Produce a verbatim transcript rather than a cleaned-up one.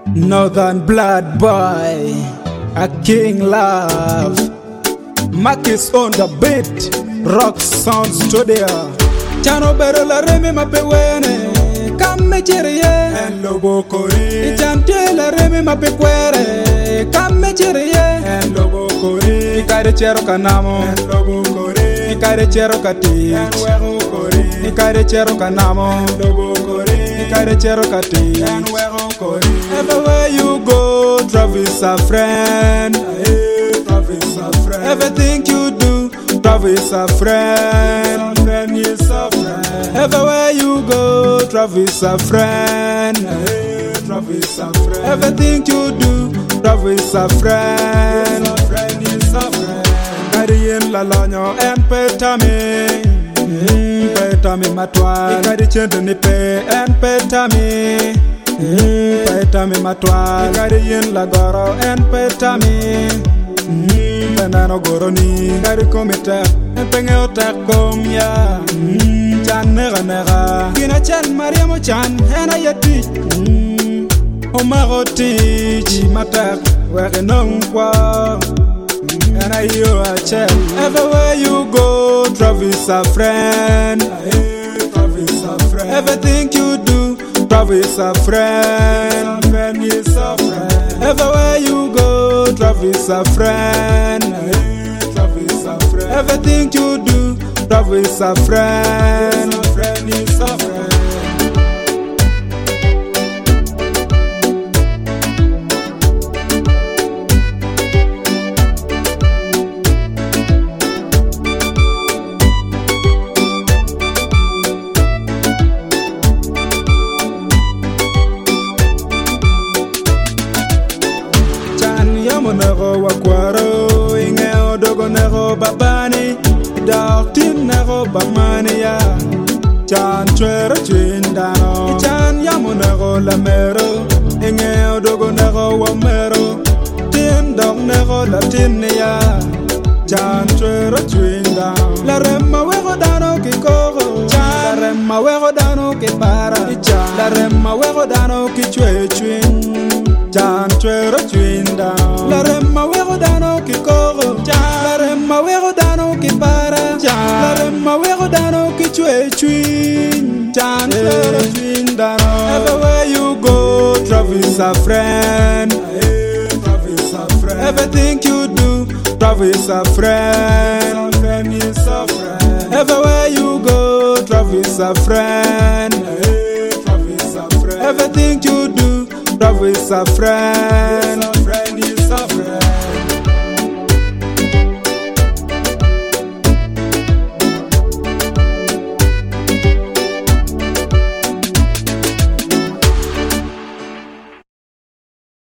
Northern blood boy, a king love. Marcus on the beat, rock sound studio. Chano bero la remi mapewene, kamme chirie. En lobo kori. Chante la remi mapekwere, kamme chirie. En lobo kori. Ikare chero kanamo. En lobo kori. Ikare chero kati. En wego kori. Ikare chero kanamo. En lobo kori. Ikare chero kati. En wego kori. Everywhere you go, Travis a friend. Hey, Travis a friend. Everything you do, Travis a friend. Friend is a friend. Everywhere you go, Travis a friend. Hey, Travis a friend. Everything you do, Travis a friend. Friend is a friend. Kari in la lanyo en petami. Petami matwa. Kari chendo ni pe en petami. Petami matwa. Kari in la goro en petami. Penano goro ni kari komita. Penge otak kom ya. Chan nega nega. Kina chan Mariamo chan ena yati. Omaro teach matak where no kwa. And I hear a chat. Everywhere you go, Travis a friend. Hey, Travis a friend. Everything you do, Travis a friend. Friend is a friend. Everywhere you go, Travis a friend. Hey, Travis a friend. Everything you do, Travis a friend. Friend is a friend. Nego wakwaro inge odogo nego babani dartin nego bamani ya chan chwero chindano chan yamu nego lamero inge odogo nego wamero tin dog nego latin ya chan chwero chindano la remma wego dano ki kogo la remma wego dano ki para la remma wego dano ki chwe chwin chan chwero chindano la remma wego dano ki kogo la remma wego dano ki para la remma wego dano ki chwe chwin chan chwero chindano. Everywhere you go, Travis a friend. Hey, Travis a friend. Everything you do, Travis a friend. Friend is a friend. Everywhere you go, Travis a friend. Hey, Travis a friend. Everything you do, Travis a friend.